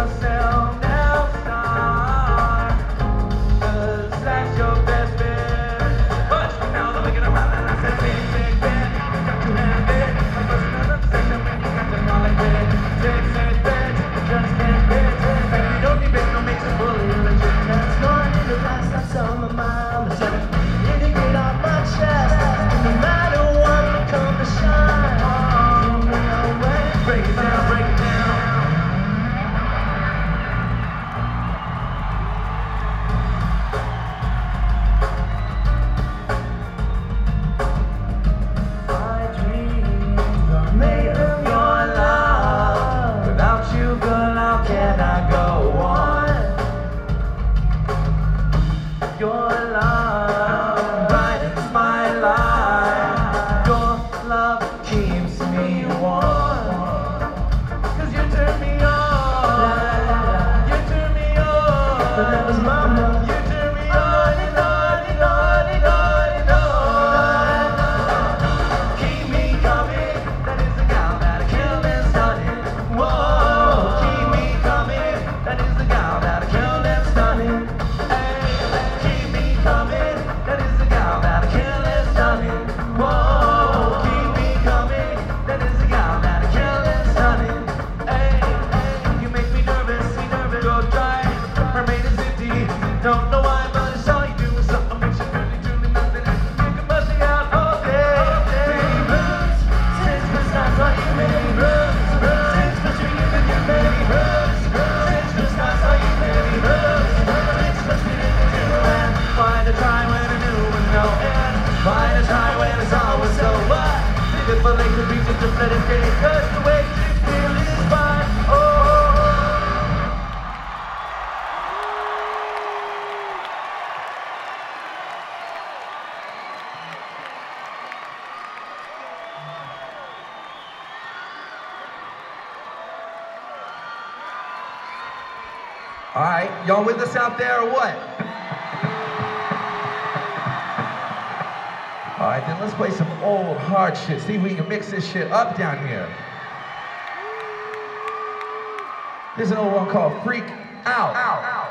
yourself now, star, 'cause that's your best bet. But now I'm looking around and I said, big bet, you got to have it. Like what's another section when you got them all like that? Big bet, you just can't bet. And you don't need bet, no makes it fully legit. That's going in the last that's on my mind. But so you can get off my chest. No matter what, will come to shine. Break it down, break it down. My dreams are made of your love. Without you, girl, how can I go on? Your love brightens my life. Your love keeps me warm. 'Cause you turn me on. You turn me on. But that was mama. You turn me on and on and on and on and on. Keep me coming. That is the gal that I killed and stunning. Whoa. Keep me coming. That is the gal that I killed and stunning. Keep me coming. That is the gal that I killed and stunning. Whoa. Keep me coming. That is the gal that I killed and stunning. You make me nervous, go dry. Remain is empty. Don't know why, but it's all you do is something makes you truly nothing. You can bust me out all day. Many rooms, since the start, saw you many rooms. Since the dream that you many rooms. Since the start, saw you many rooms. Since the dream that you and why to try when I knew with no end? Why to try when it's always so what? If I like the beat, just let it get. 'Cause the way you feel is fine. All right, y'all with us out there or what? All right, then let's play some old hard shit. See if we can mix this shit up down here. There's an old one called Freak Out.